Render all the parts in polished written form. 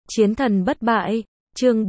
Chiến thần bất bại, chương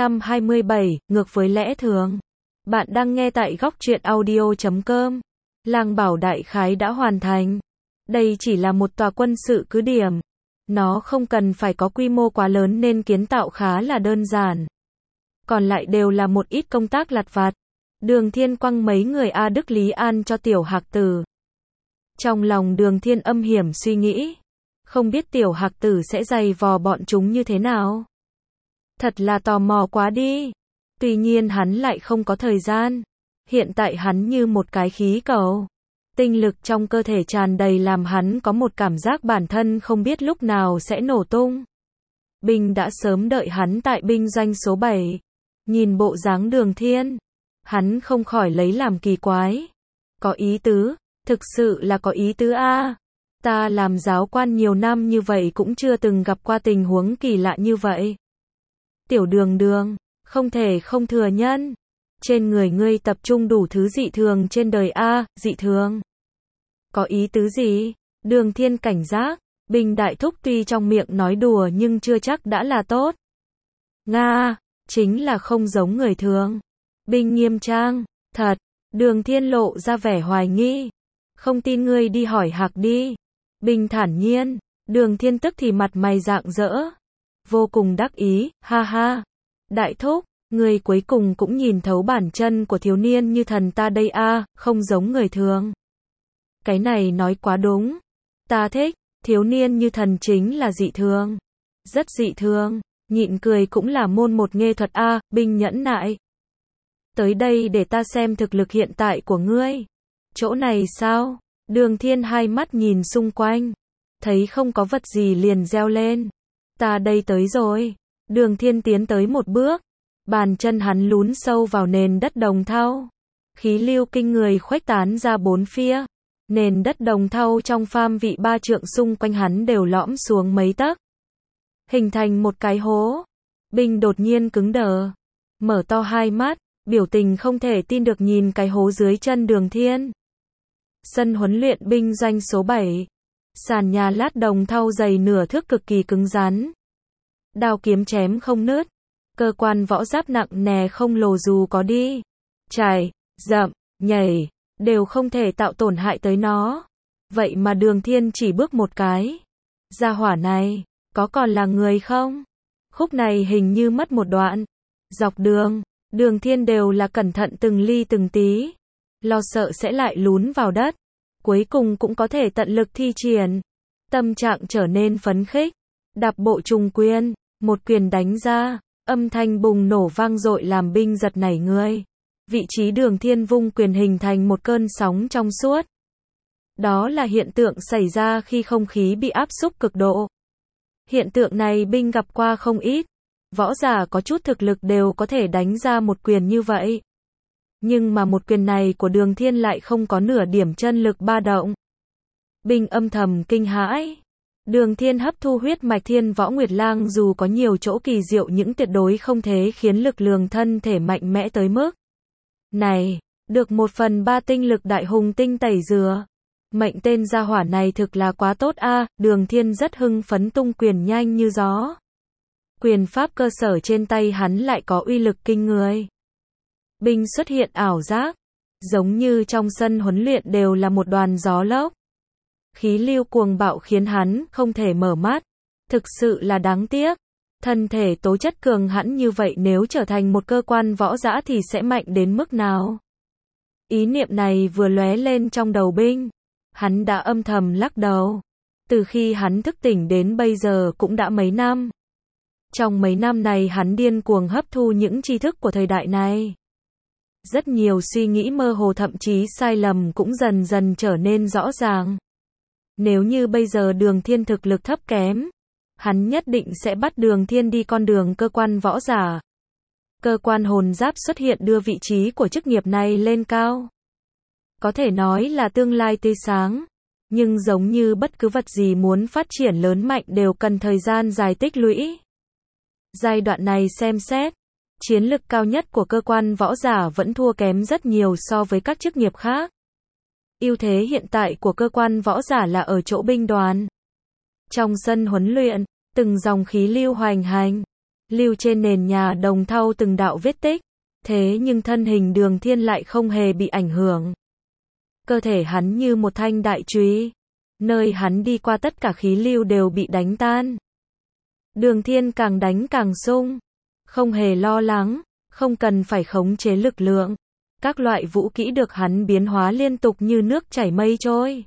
427, ngược với lẽ thường. Bạn đang nghe tại góc truyện audio.com. Lang Bảo đại khái đã hoàn thành. Đây chỉ là một tòa quân sự cứ điểm. Nó không cần phải có quy mô quá lớn nên kiến tạo khá là đơn giản. Còn lại đều là một ít công tác lặt vặt. Đường Thiên quăng mấy người A Đức Lý An cho Tiểu Hạc Tử. Trong lòng Đường Thiên âm hiểm suy nghĩ. Không biết Tiểu Hạc Tử sẽ giày vò bọn chúng như thế nào. Thật là tò mò quá đi. Tuy nhiên hắn lại không có thời gian. Hiện tại hắn như một cái khí cầu. Tinh lực trong cơ thể tràn đầy làm hắn có một cảm giác bản thân không biết lúc nào sẽ nổ tung. Binh đã sớm đợi hắn tại binh doanh số 7. Nhìn bộ dáng Đường Thiên, hắn không khỏi lấy làm kỳ quái. Có ý tứ, thực sự là có ý tứ a. Ta làm giáo quan nhiều năm như vậy cũng chưa từng gặp qua tình huống kỳ lạ như vậy. Tiểu Đường Đường, không thể không thừa nhận. Trên người ngươi tập trung đủ thứ dị thường trên đời a, dị thường. Có ý tứ gì? Đường Thiên cảnh giác, Binh đại thúc tuy trong miệng nói đùa nhưng chưa chắc đã là tốt. Nga, chính là không giống người thường. Binh nghiêm trang, thật. Đường Thiên lộ ra vẻ hoài nghi. Không tin ngươi đi hỏi Hạc đi. Binh thản nhiên, Đường Thiên tức thì mặt mày rạng rỡ. Vô cùng đắc ý, ha ha. Đại thúc, ngươi cuối cùng cũng nhìn thấu bản chân của thiếu niên như thần ta đây a, không giống người thường. Cái này nói quá đúng. Ta thích, thiếu niên như thần chính là dị thường. Rất dị thường, nhịn cười cũng là môn một nghệ thuật a, Binh nhẫn nại. Tới đây để ta xem thực lực hiện tại của ngươi. Chỗ này sao? Đường Thiên hai mắt nhìn xung quanh. Thấy không có vật gì liền reo lên. Ta đây tới rồi. Đường Thiên tiến tới một bước. Bàn chân hắn lún sâu vào nền đất đồng thau. Khí lưu kinh người khuếch tán ra bốn phía. Nền đất đồng thau trong phạm vị 3 trượng xung quanh hắn đều lõm xuống mấy tấc. Hình thành một cái hố. Binh đột nhiên cứng đờ. Mở to hai mắt, biểu tình không thể tin được nhìn cái hố dưới chân Đường Thiên. Sân huấn luyện binh doanh số 7. Sàn nhà lát đồng thau dày nửa thước cực kỳ cứng rắn. Đao kiếm chém không nứt. Cơ quan võ giáp nặng nề không lồ dù có đi. Chạy, dậm, nhảy, đều không thể tạo tổn hại tới nó. Vậy mà Đường Thiên chỉ bước một cái. Gia hỏa này, có còn là người không? Khúc này hình như mất một đoạn. Dọc đường, Đường Thiên đều là cẩn thận từng ly từng tí. Lo sợ sẽ lại lún vào đất. Cuối cùng cũng có thể tận lực thi triển. Tâm trạng trở nên phấn khích. Đạp bộ trùng quyền, một quyền đánh ra. Âm thanh bùng nổ vang dội làm Binh giật nảy người. Vị trí Đường Thiên vung quyền hình thành một cơn sóng trong suốt. Đó là hiện tượng xảy ra khi không khí bị áp xúc cực độ. Hiện tượng này Binh gặp qua không ít. Võ giả có chút thực lực đều có thể đánh ra một quyền như vậy. Nhưng mà một quyền này của Đường Thiên lại không có nửa điểm chân lực ba động. Binh âm thầm kinh hãi. Đường Thiên hấp thu huyết mạch Thiên Võ Nguyệt Lang dù có nhiều chỗ kỳ diệu nhưng tuyệt đối không thể khiến lực lượng thân thể mạnh mẽ tới mức này. Được 1/3 tinh lực đại hùng tinh tẩy rửa. Mệnh tên gia hỏa này thực là quá tốt a. Đường Thiên rất hưng phấn tung quyền nhanh như gió. Quyền pháp cơ sở trên tay hắn lại có uy lực kinh người. Binh xuất hiện ảo giác. Giống như trong sân huấn luyện đều là một đoàn gió lốc. Khí lưu cuồng bạo khiến hắn không thể mở mắt. Thực sự là đáng tiếc. Thân thể tố chất cường hãn như vậy nếu trở thành một cơ quan võ dã thì sẽ mạnh đến mức nào? Ý niệm này vừa lóe lên trong đầu Binh. Hắn đã âm thầm lắc đầu. Từ khi hắn thức tỉnh đến bây giờ cũng đã mấy năm. Trong mấy năm này hắn điên cuồng hấp thu những tri thức của thời đại này. Rất nhiều suy nghĩ mơ hồ thậm chí sai lầm cũng dần dần trở nên rõ ràng. Nếu như bây giờ Đường Thiên thực lực thấp kém, hắn nhất định sẽ bắt Đường Thiên đi con đường cơ quan võ giả. Cơ quan hồn giáp xuất hiện đưa vị trí của chức nghiệp này lên cao. Có thể nói là tương lai tươi sáng. Nhưng giống như bất cứ vật gì muốn phát triển lớn mạnh đều cần thời gian dài tích lũy. Giai đoạn này xem xét, chiến lực cao nhất của cơ quan võ giả vẫn thua kém rất nhiều so với các chức nghiệp khác. Ưu thế hiện tại của cơ quan võ giả là ở chỗ binh đoàn. Trong sân huấn luyện, Từng dòng khí lưu hoành hành, lưu trên nền nhà đồng thau từng đạo vết tích. Thế nhưng thân hình Đường Thiên lại không hề bị ảnh hưởng. Cơ thể hắn như một thanh đại chùy, nơi hắn đi qua tất cả khí lưu đều bị đánh tan. Đường Thiên càng đánh càng sung, không hề lo lắng, không cần phải khống chế lực lượng. Các loại vũ kỹ được hắn biến hóa liên tục như nước chảy mây trôi.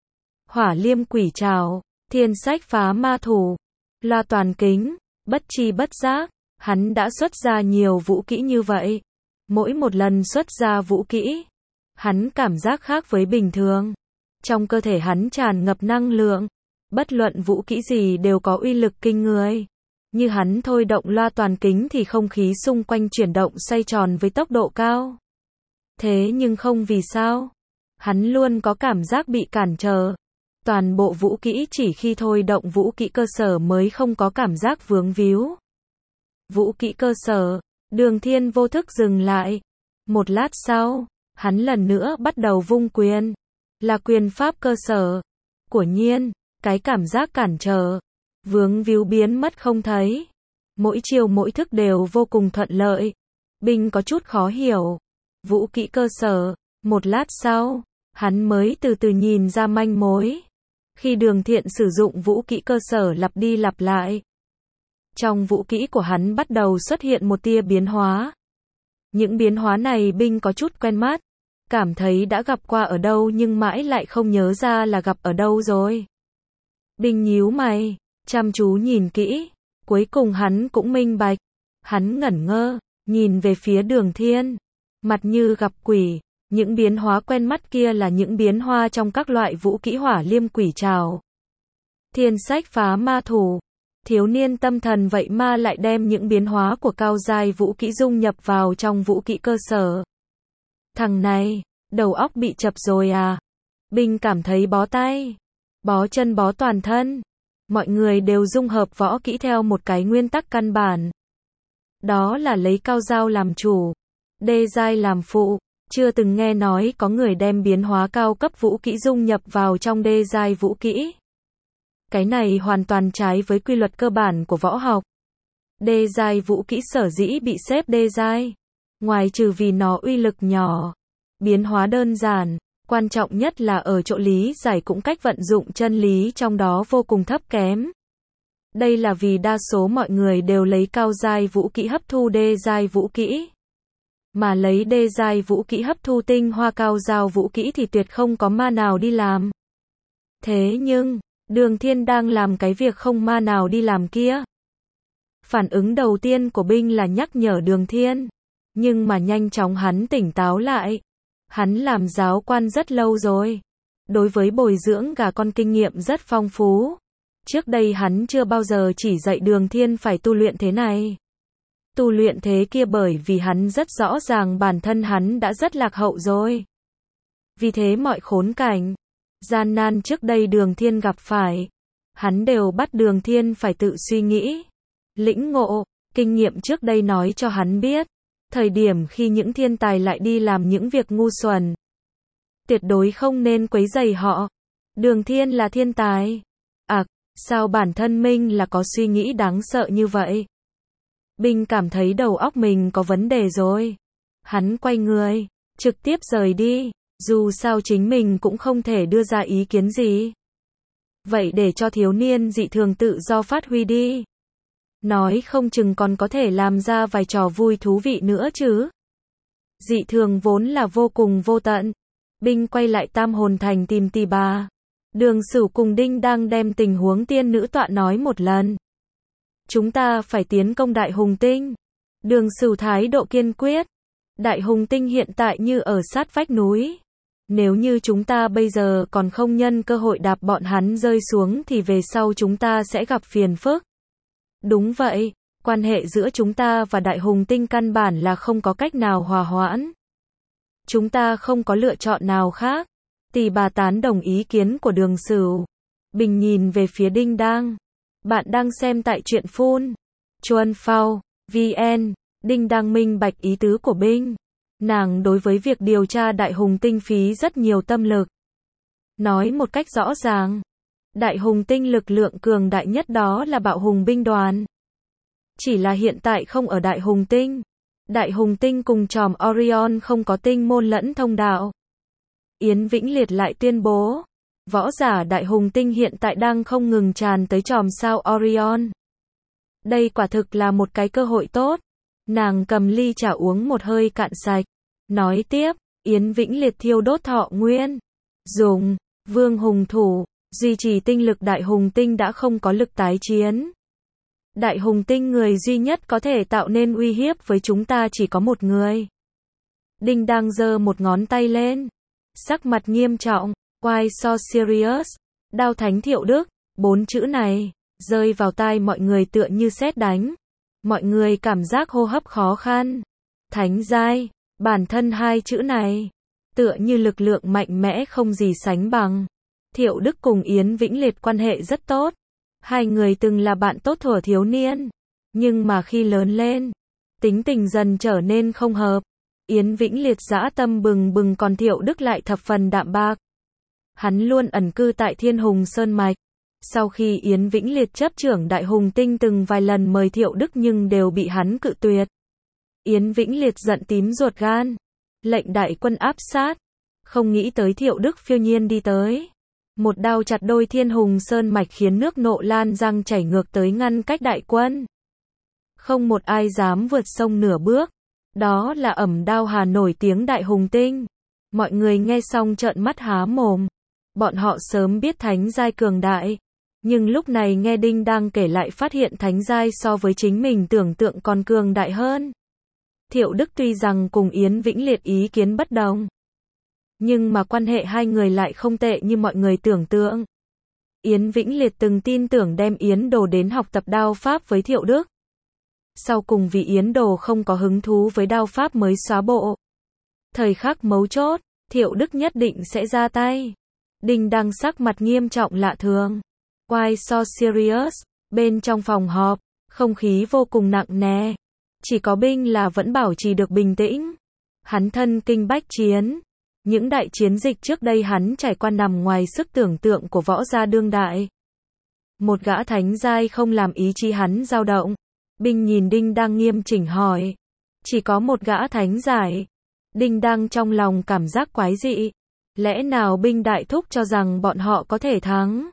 Hỏa liêm quỷ trảo, thiên sách phá ma thủ, loa toàn kính, bất chi bất giác, hắn đã xuất ra nhiều vũ kỹ như vậy. Mỗi một lần xuất ra vũ kỹ, hắn cảm giác khác với bình thường. Trong cơ thể hắn tràn ngập năng lượng, bất luận vũ kỹ gì đều có uy lực kinh người. Như hắn thôi động loa toàn kính thì không khí xung quanh chuyển động xoay tròn với tốc độ cao. Thế nhưng không vì sao, hắn luôn có cảm giác bị cản trở. Toàn bộ vũ kỹ chỉ khi thôi động vũ kỹ cơ sở mới không có cảm giác vướng víu. Vũ kỹ cơ sở, Đường Thiên vô thức dừng lại. Một lát sau, hắn lần nữa bắt đầu vung quyền. Là quyền pháp cơ sở. Quả nhiên, cái cảm giác cản trở, vướng víu biến mất không thấy. Mỗi chiều mỗi thức đều vô cùng thuận lợi. Binh có chút khó hiểu. Vũ kỹ cơ sở, một lát sau, hắn mới từ từ nhìn ra manh mối. Khi Đường Thiên sử dụng vũ kỹ cơ sở lặp đi lặp lại, trong vũ kỹ của hắn bắt đầu xuất hiện một tia biến hóa. Những biến hóa này Binh có chút quen mắt, cảm thấy đã gặp qua ở đâu nhưng mãi lại không nhớ ra là gặp ở đâu rồi. Binh nhíu mày, chăm chú nhìn kỹ, cuối cùng hắn cũng minh bạch. Hắn ngẩn ngơ, nhìn về phía Đường Thiên, mặt như gặp quỷ. Những biến hóa quen mắt kia là những biến hóa trong các loại vũ kỹ hỏa liêm quỷ trảo, thiên sách phá ma thủ. Thiếu niên tâm thần vậy mà lại đem những biến hóa của cao giai vũ kỹ dung nhập vào trong vũ kỹ cơ sở. Thằng này, đầu óc bị chập rồi à? Binh cảm thấy bó tay, bó chân bó toàn thân. Mọi người đều dung hợp võ kỹ theo một cái nguyên tắc căn bản. Đó là lấy cao giai làm chủ, đê giai làm phụ. Chưa từng nghe nói có người đem biến hóa cao cấp vũ kỹ dung nhập vào trong đê giai vũ kỹ. Cái này hoàn toàn trái với quy luật cơ bản của võ học. Đê giai vũ kỹ sở dĩ bị xếp đê giai, ngoài trừ vì nó uy lực nhỏ, biến hóa đơn giản, quan trọng nhất là ở chỗ lý giải cũng cách vận dụng chân lý trong đó vô cùng thấp kém. Đây là vì đa số mọi người đều lấy cao giai vũ kỹ hấp thu đê giai vũ kỹ. Mà lấy đê giai vũ kỹ hấp thu tinh hoa cao giai vũ kỹ thì tuyệt không có ma nào đi làm. Thế nhưng, Đường Thiên đang làm cái việc không ma nào đi làm kia. Phản ứng đầu tiên của Binh là nhắc nhở Đường Thiên. Nhưng mà nhanh chóng hắn tỉnh táo lại. Hắn làm giáo quan rất lâu rồi. Đối với bồi dưỡng gà con kinh nghiệm rất phong phú. Trước đây hắn chưa bao giờ chỉ dạy Đường Thiên phải tu luyện thế này, tu luyện thế kia, bởi vì hắn rất rõ ràng bản thân hắn đã rất lạc hậu rồi. Vì thế mọi khốn cảnh, gian nan trước đây Đường Thiên gặp phải, hắn đều bắt Đường Thiên phải tự suy nghĩ, lĩnh ngộ. Kinh nghiệm trước đây nói cho hắn biết, thời điểm khi những thiên tài lại đi làm những việc ngu xuẩn, tuyệt đối không nên quấy rầy họ. Đường Thiên là thiên tài. Sao bản thân mình là có suy nghĩ đáng sợ như vậy? Binh cảm thấy đầu óc mình có vấn đề rồi. Hắn quay người, trực tiếp rời đi, dù sao chính mình cũng không thể đưa ra ý kiến gì. Vậy để cho thiếu niên dị thường tự do phát huy đi. Nói không chừng còn có thể làm ra vài trò vui thú vị nữa chứ. Dị thường vốn là vô cùng vô tận. Binh quay lại Tam Hồn Thành tìm Tỳ Bà. Đường Sửu cùng Đinh đang đem tình huống tiên nữ tọa nói một lần. Chúng ta phải tiến công Đại Hùng Tinh. Đường Sửu thái độ kiên quyết. Đại Hùng Tinh hiện tại như ở sát vách núi. Nếu như chúng ta bây giờ còn không nhân cơ hội đạp bọn hắn rơi xuống thì về sau chúng ta sẽ gặp phiền phức. Đúng vậy, quan hệ giữa chúng ta và Đại Hùng Tinh căn bản là không có cách nào hòa hoãn. Chúng ta không có lựa chọn nào khác. Tỳ Bà tán đồng ý kiến của Đường Sửu. Bình nhìn về phía Đinh Đang. Bạn đang xem tại truyện phun Chuan Phao VN. Đinh Đang minh bạch ý tứ của Binh. Nàng đối với việc điều tra Đại Hùng Tinh phí rất nhiều tâm lực. Nói một cách rõ ràng, Đại hùng tinh lực lượng cường đại nhất đó là bạo hùng binh đoàn. Chỉ là hiện tại không ở đại hùng tinh. Đại hùng tinh cùng chòm Orion không có tinh môn lẫn thông đạo. Yến Vĩnh Liệt lại tuyên bố, võ giả đại hùng tinh hiện tại đang không ngừng tràn tới chòm sao Orion. Đây quả thực là một cái cơ hội tốt. Nàng cầm ly trà uống một hơi cạn sạch. Nói tiếp, Yến Vĩnh Liệt thiêu đốt thọ nguyên. Dùng, vương hùng thủ, duy trì tinh lực đại hùng tinh đã không có lực tái chiến. Đại hùng tinh người duy nhất có thể tạo nên uy hiếp với chúng ta chỉ có một người. Đinh đang giơ một ngón tay lên. Sắc mặt nghiêm trọng, why so serious? Đao thánh Thiệu Đức, 4 chữ này, rơi vào tai mọi người tựa như sét đánh. Mọi người cảm giác hô hấp khó khăn. Thánh giai, bản thân 2 chữ này, tựa như lực lượng mạnh mẽ không gì sánh bằng. Thiệu Đức cùng Yến Vĩnh Liệt quan hệ rất tốt. Hai người từng là bạn tốt thuở thiếu niên. Nhưng mà khi lớn lên, tính tình dần trở nên không hợp. Yến Vĩnh Liệt dã tâm bừng bừng còn Thiệu Đức lại thập phần đạm bạc. Hắn luôn ẩn cư tại Thiên Hùng Sơn Mạch. Sau khi Yến Vĩnh Liệt chấp trưởng Đại Hùng Tinh từng vài lần mời Thiệu Đức nhưng đều bị hắn cự tuyệt. Yến Vĩnh Liệt giận tím ruột gan. Lệnh đại quân áp sát. Không nghĩ tới Thiệu Đức phiêu nhiên đi tới. Một đao chặt đôi Thiên Hùng Sơn Mạch khiến nước nộ lan răng chảy ngược tới ngăn cách đại quân. Không một ai dám vượt sông nửa bước. Đó là ẩm đao hà nổi tiếng Đại Hùng Tinh. Mọi người nghe xong trợn mắt há mồm. Bọn họ sớm biết thánh giai cường đại. Nhưng lúc này nghe Đinh đang kể lại phát hiện thánh giai so với chính mình tưởng tượng còn cường đại hơn. Thiệu Đức tuy rằng cùng Yến Vĩnh Liệt ý kiến bất đồng. Nhưng mà quan hệ hai người lại không tệ như mọi người tưởng tượng. Yến Vĩnh Liệt từng tin tưởng đem Yến Đồ đến học tập đao pháp với Thiệu Đức. Sau cùng vì Yến Đồ không có hứng thú với đao pháp mới xóa bộ. Thời khắc mấu chốt, Thiệu Đức nhất định sẽ ra tay. Đinh đang sắc mặt nghiêm trọng lạ thường. Why so serious? Bên trong phòng họp, không khí vô cùng nặng nề. Chỉ có Binh là vẫn bảo trì được bình tĩnh. Hắn thân kinh bách chiến. Những đại chiến dịch trước đây hắn trải qua nằm ngoài sức tưởng tượng của võ gia đương đại. Một gã thánh giai không làm ý chí hắn dao động. Binh nhìn Đinh đang nghiêm chỉnh hỏi. Chỉ có một gã thánh giai. Đinh đang trong lòng cảm giác quái dị. Lẽ nào Binh đại thúc cho rằng bọn họ có thể thắng?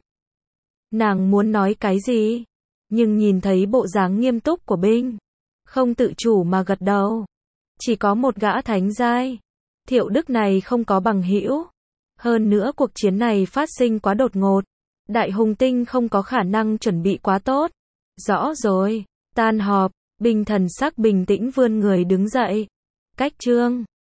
Nàng muốn nói cái gì? Nhưng nhìn thấy bộ dáng nghiêm túc của Binh. Không tự chủ mà gật đầu. Chỉ có một gã thánh giai. Thiệu Đức này không có bằng hữu. Hơn nữa cuộc chiến này phát sinh quá đột ngột. Đại Hùng Tinh không có khả năng chuẩn bị quá tốt. Rõ rồi. Tan họp, Binh thần sắc bình tĩnh vươn người đứng dậy. Cách chương